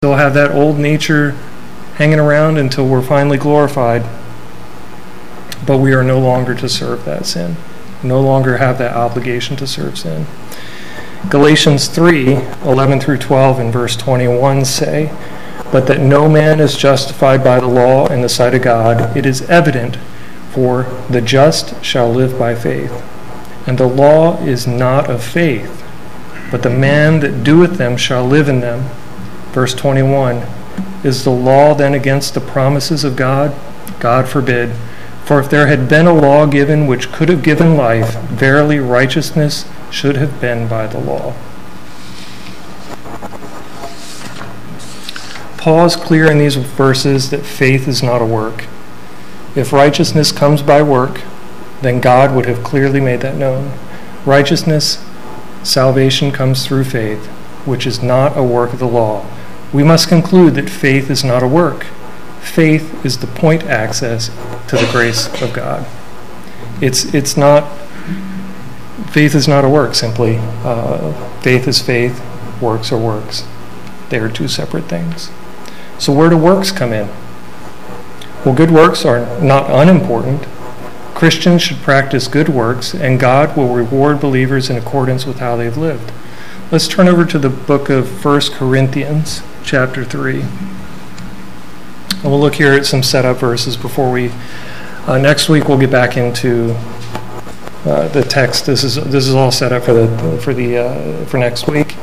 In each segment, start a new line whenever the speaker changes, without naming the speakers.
Still have that old nature hanging around until we're finally glorified. But we are no longer to serve that sin. No longer have that obligation to serve sin. Galatians 3:11 through 12 and verse 21 say, "But that no man is justified by the law in the sight of God, it is evident, for the just shall live by faith. And the law is not of faith, but the man that doeth them shall live in them." Verse 21, "Is the law then against the promises of God? God forbid. For if there had been a law given which could have given life, verily righteousness should have been by the law." Paul is clear in these verses that faith is not a work. If righteousness comes by work, then God would have clearly made that known. Righteousness, salvation comes through faith, which is not a work of the law. We must conclude that faith is not a work. Faith is the point access to the grace of God. It's not. Faith is not a work, simply. Faith is faith, works are works. They are two separate things. So where do works come in? Well, good works are not unimportant. Christians should practice good works, and God will reward believers in accordance with how they've lived. Let's turn over to the book of 1 Corinthians, chapter 3. And we'll look here at some setup verses before we... next week we'll get back into the text. This is all set up for next week.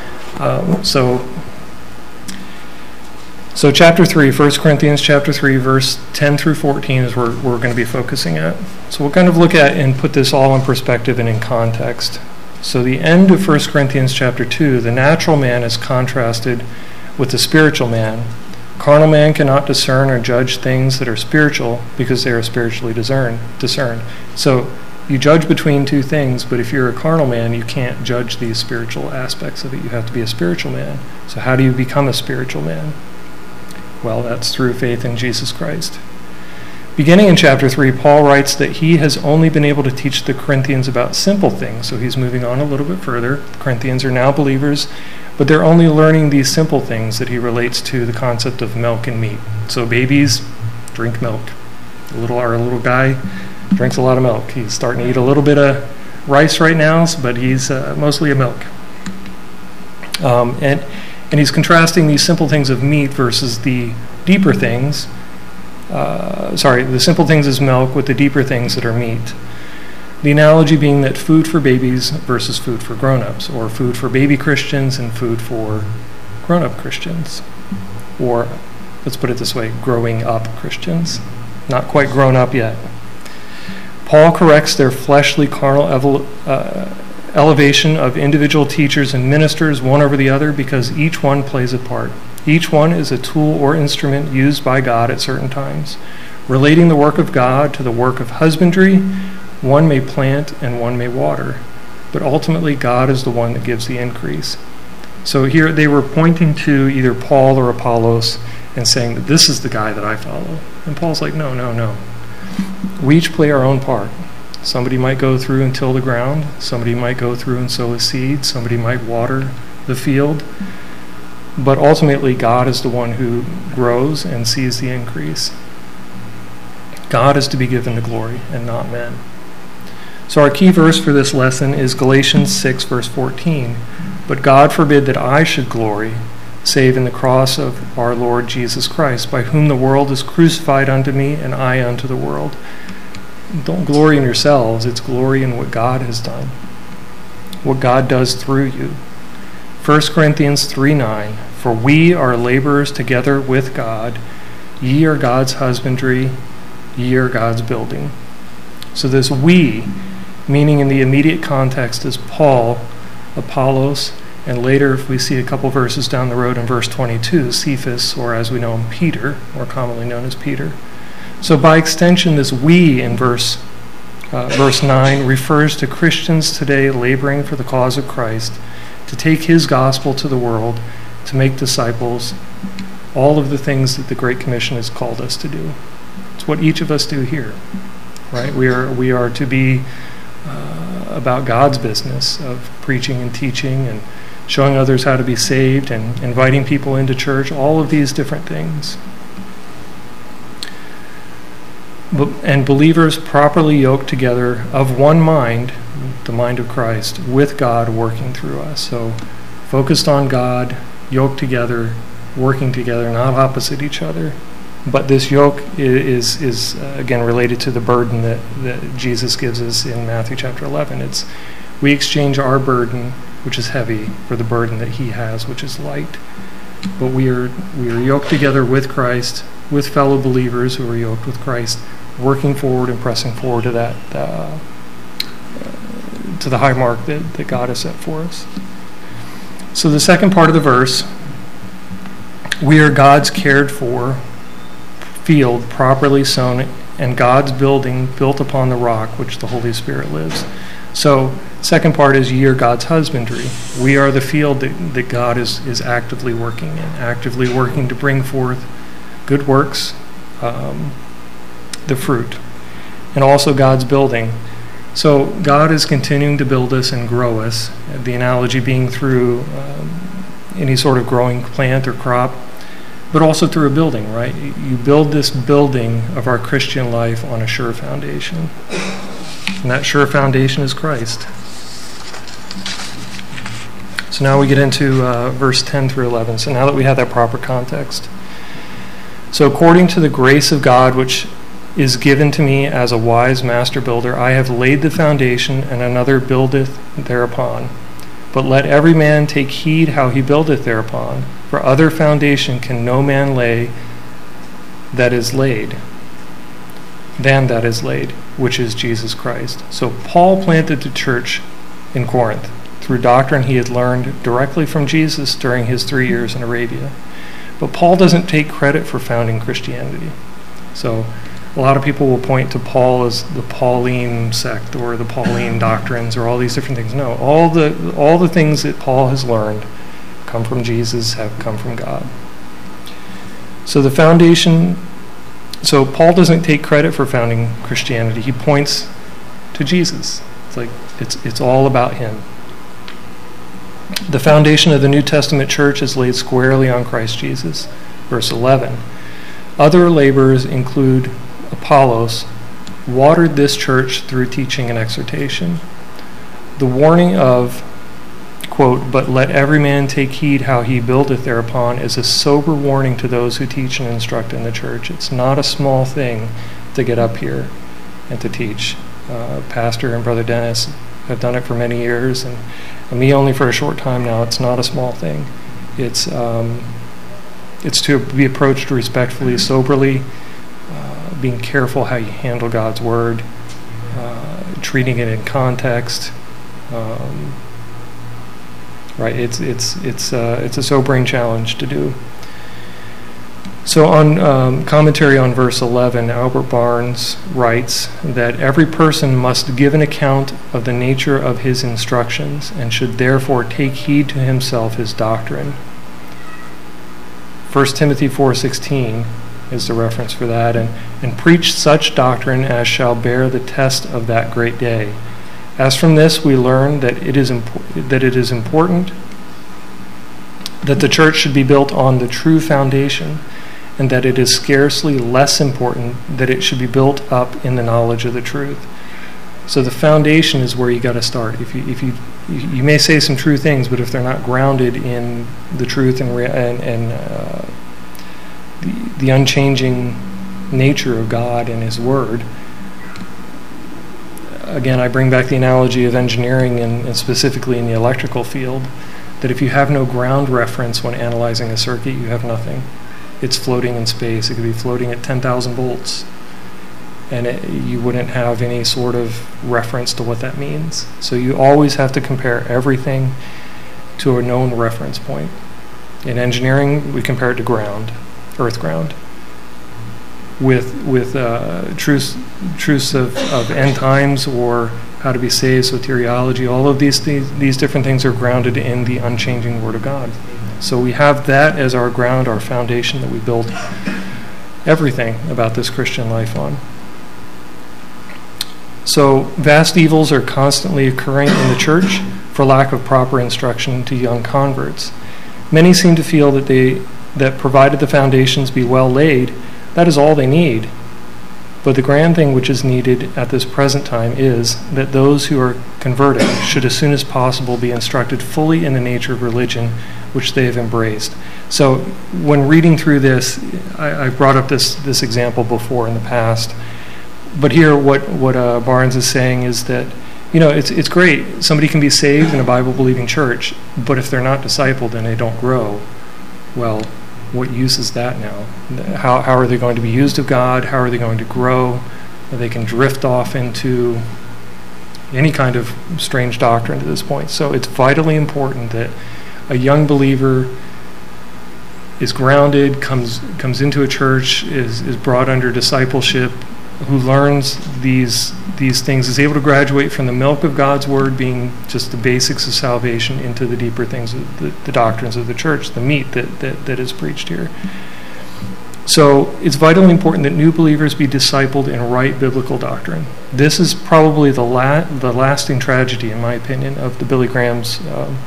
So chapter 3, 1 Corinthians chapter 3, verse 10 through 14 is where we're going to be focusing at. So we'll kind of look at and put this all in perspective and in context. So the end of 1 Corinthians chapter 2, the natural man is contrasted with the spiritual man. Carnal man cannot discern or judge things that are spiritual because they are spiritually discerned. So you judge between two things, but if you're a carnal man, you can't judge these spiritual aspects of it. You have to be a spiritual man. So how do you become a spiritual man? Well, that's through faith in Jesus Christ. Beginning in chapter 3, Paul writes that he has only been able to teach the Corinthians about simple things. So he's moving on a little bit further. The Corinthians are now believers, but they're only learning these simple things that he relates to the concept of milk and meat. So babies drink milk. Our little guy drinks a lot of milk. He's starting to eat a little bit of rice right now, but he's mostly a milk. And he's contrasting these simple things of meat versus the deeper things. The simple things is milk with the deeper things that are meat. The analogy being that food for babies versus food for grown-ups, or food for baby Christians and food for grown-up Christians. Or, let's put it this way, growing up Christians. Not quite grown up yet. Paul corrects their fleshly, carnal elevation of individual teachers and ministers one over the other because each one plays a part. Each one is a tool or instrument used by God at certain times. Relating the work of God to the work of husbandry, one may plant and one may water, but ultimately God is the one that gives the increase. So here they were pointing to either Paul or Apollos and saying that this is the guy that I follow. And Paul's like, no. We each play our own part. Somebody might go through and till the ground. Somebody might go through and sow a seed. Somebody might water the field. But ultimately, God is the one who grows and sees the increase. God is to be given the glory and not men. So our key verse for this lesson is Galatians 6, verse 14. "But God forbid that I should glory, save in the cross of our Lord Jesus Christ, by whom the world is crucified unto me, and I unto the world." Don't glory in yourselves. It's glory in what God has done, what God does through you. 1 Corinthians 3:9, "For we are laborers together with God. Ye are God's husbandry, ye are God's building." So this "we," meaning in the immediate context, is Paul, Apollos, and later, if we see a couple verses down the road in verse 22, Cephas, or as we know him, Peter, more commonly known as Peter. So by extension, this "we" in verse 9 refers to Christians today laboring for the cause of Christ, to take his gospel to the world, to make disciples, all of the things that the Great Commission has called us to do. It's what each of us do here, right? We are to be about God's business of preaching and teaching and showing others how to be saved and inviting people into church, all of these different things. And believers properly yoked together of one mind, the mind of Christ, with God working through us. So focused on God, yoked together, working together, not opposite each other. But this yoke is again related to the burden that Jesus gives us in Matthew chapter 11. We exchange our burden, which is heavy, for the burden that he has, which is light. But we are yoked together with Christ, with fellow believers who are yoked with Christ, working forward and pressing forward to that to the high mark that God has set for us. So the second part of the verse, we are God's cared for field, properly sown, and God's building built upon the rock which the Holy Spirit lives. So second part is, ye are God's husbandry. We are the field that God is actively working in, actively working to bring forth good works, the fruit, and also God's building. So God is continuing to build us and grow us, the analogy being through any sort of growing plant or crop, but also through a building, right? You build this building of our Christian life on a sure foundation. And that sure foundation is Christ. So now we get into verse 10 through 11. So now that we have that proper context. So according to the grace of God, which is given to me as a wise master builder, I have laid the foundation, and another buildeth thereupon. But let every man take heed how he buildeth thereupon. For other foundation can no man lay than that is laid, which is Jesus Christ. So Paul planted the church in Corinth through doctrine he had learned directly from Jesus during his 3 years in Arabia. But Paul doesn't take credit for founding Christianity. So a lot of people will point to Paul as the Pauline sect or the Pauline doctrines or all these different things. No, all the things that Paul has learned come from Jesus, have come from God. So the foundation, so Paul doesn't take credit for founding Christianity. He points to Jesus. It's like it's all about him. The foundation of the New Testament church is laid squarely on Christ Jesus. Verse 11. Other laborers include Apollos, watered this church through teaching and exhortation. The warning of, quote, but let every man take heed how he buildeth thereupon, is a sober warning to those who teach and instruct in the church. It's not a small thing to get up here and to teach. Pastor and Brother Dennis have done it for many years, and me only for a short time now. It's not a small thing. It's to be approached respectfully, soberly, being careful how you handle God's word, treating it in context. Right? It's a sobering challenge to do. So on commentary on verse 11, Albert Barnes writes that every person must give an account of the nature of his instructions and should therefore take heed to himself his doctrine. 1 Timothy 4:16 is the reference for that, and preach such doctrine as shall bear the test of that great day. As from this we learn that it is important that the church should be built on the true foundation, and that it is scarcely less important that it should be built up in the knowledge of the truth. So the foundation is where you got to start. If you may say some true things, but if they're not grounded in the truth and the unchanging nature of God and His Word. Again, I bring back the analogy of engineering and specifically in the electrical field, that if you have no ground reference when analyzing a circuit, you have nothing. It's floating in space. It could be floating at 10,000 volts, and you wouldn't have any sort of reference to what that means. So you always have to compare everything to a known reference point. In engineering, we compare it to ground, earth ground. With truths of end times or how to be saved, soteriology, all of these different things are grounded in the unchanging Word of God. So we have that as our ground, our foundation that we build everything about this Christian life on. So vast evils are constantly occurring in the church for lack of proper instruction to young converts. Many seem to feel that provided the foundations be well laid, that is all they need. But the grand thing which is needed at this present time is that those who are converted should as soon as possible be instructed fully in the nature of religion which they have embraced. So when reading through this, I brought up this example before in the past, but here what Barnes is saying is that, it's great. Somebody can be saved in a Bible-believing church, but if they're not discipled and they don't grow, well, what use is that now? How are they going to be used of God? How are they going to grow? They can drift off into any kind of strange doctrine at this point. So it's vitally important that a young believer is grounded, comes into a church, is brought under discipleship, who learns these things, is able to graduate from the milk of God's Word, being just the basics of salvation, into the deeper things, the doctrines of the church, the meat that is preached here. So it's vitally important that new believers be discipled in right biblical doctrine. This is probably the lasting tragedy, in my opinion, of the Billy Graham's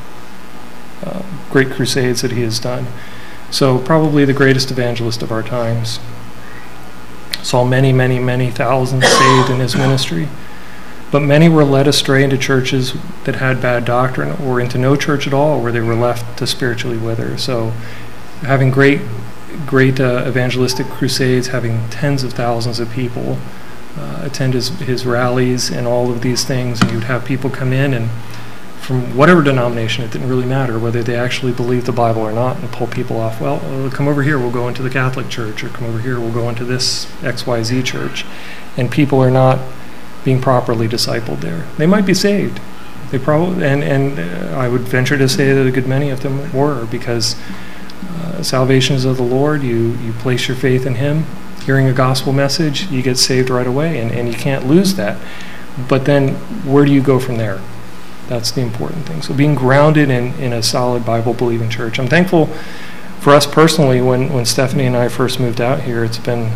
great crusades that he has done. So probably the greatest evangelist of our times. Saw many, many, many thousands saved in his ministry. But many were led astray into churches that had bad doctrine, or into no church at all, where they were left to spiritually wither. So having great evangelistic crusades, having tens of thousands of people attend his rallies and all of these things, and you'd have people come in and from whatever denomination, it didn't really matter whether they actually believed the Bible or not, and pull people off. Well, come over here, we'll go into the Catholic Church, or come over here, we'll go into this XYZ church. And people are not being properly discipled there. They might be saved. They probably, and I would venture to say that a good many of them were, because salvation is of the Lord. You place your faith in Him, hearing a gospel message, you get saved right away, and you can't lose that. But then where do you go from there? That's the important thing. So being grounded in a solid Bible-believing church. I'm thankful for us personally when Stephanie and I first moved out here. It's been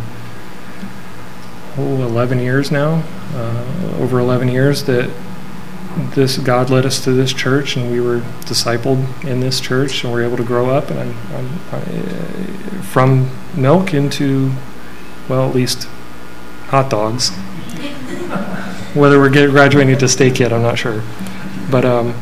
11 years now, over 11 years that God led us to this church, and we were discipled in this church, and we were able to grow up. And I'm from milk into, well, at least hot dogs. Whether we're graduating to steak yet, I'm not sure. But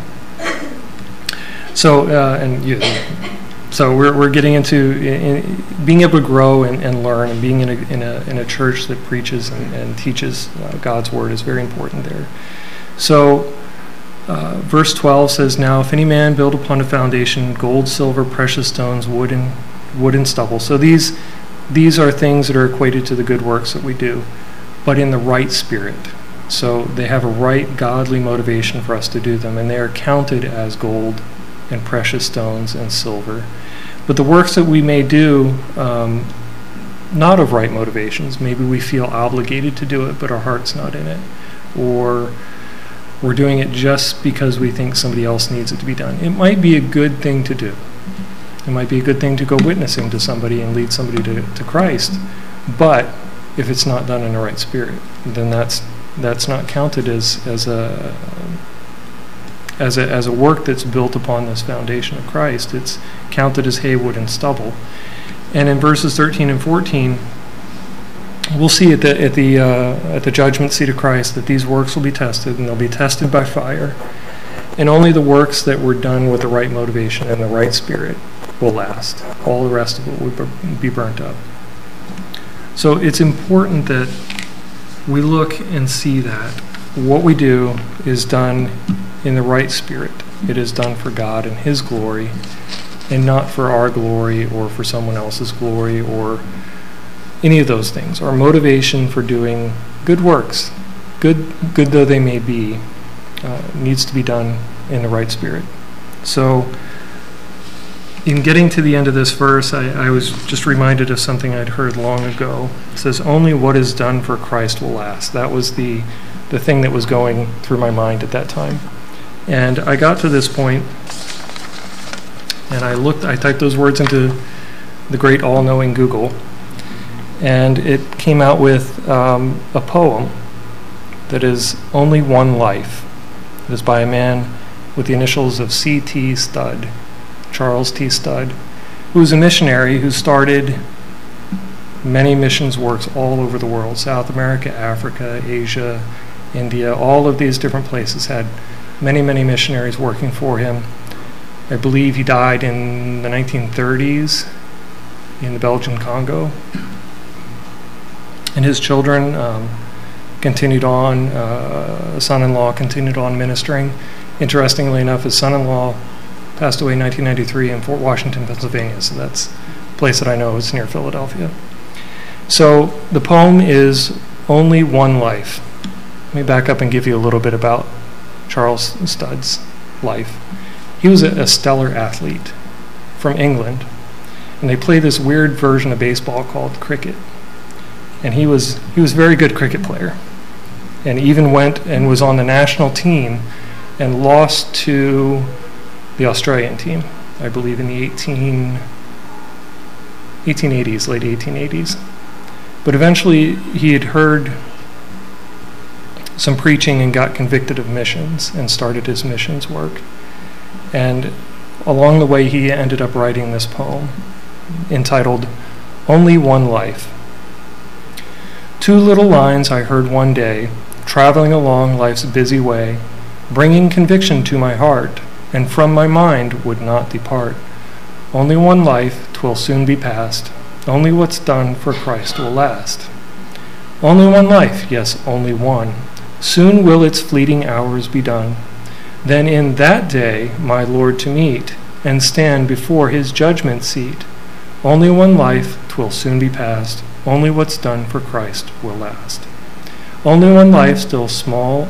so we're getting into being able to grow and learn, and being in a church that preaches and teaches God's Word is very important there. So verse 12 says, "Now if any man build upon a foundation gold, silver, precious stones, wood and stubble." So these are things that are equated to the good works that we do, but in the right spirit. So they have a right godly motivation for us to do them, and they are counted as gold and precious stones and silver. But the works that we may do, not of right motivations, maybe we feel obligated to do it, but our heart's not in it, or we're doing it just because we think somebody else needs it to be done. It might be a good thing to do. It might be a good thing to go witnessing to somebody and lead somebody to Christ, but if it's not done in the right spirit, then that's not counted as a work that's built upon this foundation of Christ. It's counted as hay, wood, and stubble. And in verses 13 and 14, we'll see at the judgment seat of Christ that these works will be tested, and they'll be tested by fire. And only the works that were done with the right motivation and the right spirit will last. All the rest of it will be burnt up. So it's important that we look and see that what we do is done in the right spirit. It is done for God and His glory, and not for our glory or for someone else's glory or any of those things. Our motivation for doing good works, good though they may be, needs to be done in the right spirit. So in getting to the end of this verse, I was just reminded of something I'd heard long ago. It says, "Only what is done for Christ will last." That was the thing that was going through my mind at that time. And I got to this point, and I typed those words into the great all-knowing Google, and it came out with a poem that is "Only One Life." It is by a man with the initials of C.T. Studd, Charles T. Studd, who was a missionary who started many missions works all over the world, South America, Africa, Asia, India. All of these different places had many, many missionaries working for him. I believe he died in the 1930s in the Belgian Congo. And his children continued on, son-in-law continued on ministering. Interestingly enough, his son-in-law passed away in 1993 in Fort Washington, Pennsylvania, so that's a place that I know is near Philadelphia. So the poem is Only One Life. Let me back up and give you a little bit about Charles Studd's life. He was a stellar athlete from England, and they play this weird version of baseball called cricket. And he was a very good cricket player, and even went and was on the national team and lost to the Australian team, I believe in the 1880s, late 1880s. But eventually he had heard some preaching and got convicted of missions and started his missions work. And along the way he ended up writing this poem entitled Only One Life. 2 little lines I heard one day, traveling along life's busy way, bringing conviction to my heart, and from my mind would not depart. Only one life, 'twill soon be past. Only what's done for Christ will last. Only one life, yes, only one. Soon will its fleeting hours be done. Then in that day my Lord to meet, and stand before his judgment seat. Only one life, 'twill soon be past. Only what's done for Christ will last. Only one life, still small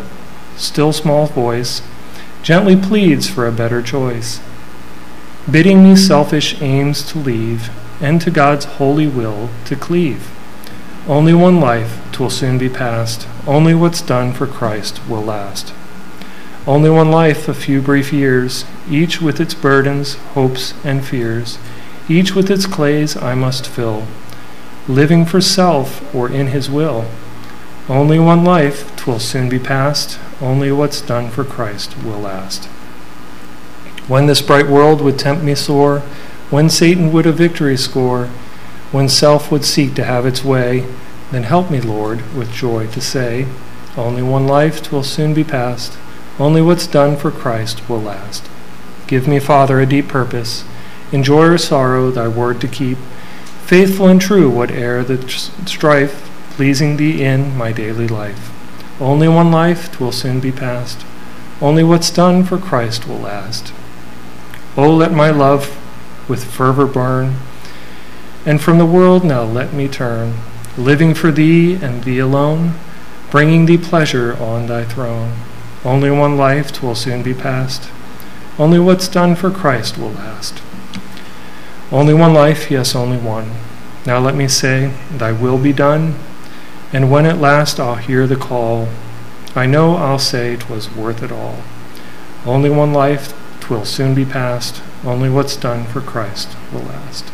voice, gently pleads for a better choice, bidding me selfish aims to leave, and to God's holy will to cleave. Only one life, 'twill soon be past. Only what's done for Christ will last. Only one life, a few brief years, each with its burdens, hopes, and fears, each with its clays I must fill, living for self or in his will. Only one life, 'twill soon be past. Only what's done for Christ will last. When this bright world would tempt me sore, when Satan would a victory score, when self would seek to have its way, then help me, Lord, with joy to say, only one life, 'twill soon be past. Only what's done for Christ will last. Give me, Father, a deep purpose, in joy or sorrow thy word to keep, faithful and true whate'er the strife, pleasing thee in my daily life. Only one life, 'twill soon be past. Only what's done for Christ will last. Oh, let my love with fervor burn, and from the world now let me turn, living for thee and thee alone, bringing thee pleasure on thy throne. Only one life, 'twill soon be past. Only what's done for Christ will last. Only one life, yes, only one. Now let me say, thy will be done, and when at last I'll hear the call, I know I'll say 'twas worth it all. Only one life, 'twill soon be past. Only what's done for Christ will last.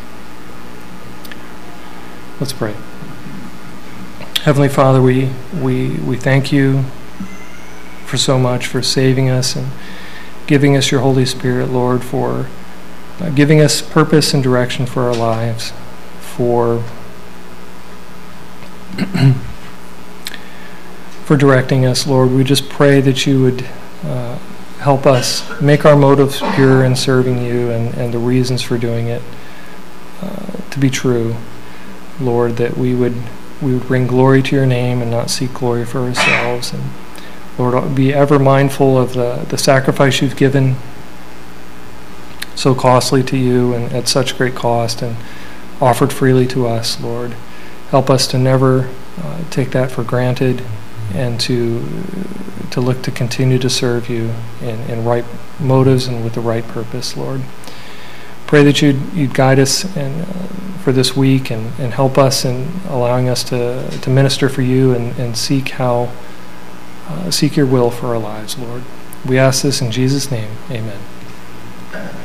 Let's pray. Heavenly Father, we thank you for so much, for saving us and giving us your Holy Spirit, Lord, for giving us purpose and direction for our lives, for directing us, Lord. We just pray that you would help us make our motives pure in serving you and the reasons for doing it to be true, Lord, that we would bring glory to your name and not seek glory for ourselves. And Lord, be ever mindful of the sacrifice you've given so costly to you and at such great cost and offered freely to us, Lord. Help us to never take that for granted and to look to continue to serve you in right motives and with the right purpose, Lord. Pray that you'd guide us for this week and help us in allowing us to minister for you and seek your will for our lives, Lord. We ask this in Jesus' name. Amen.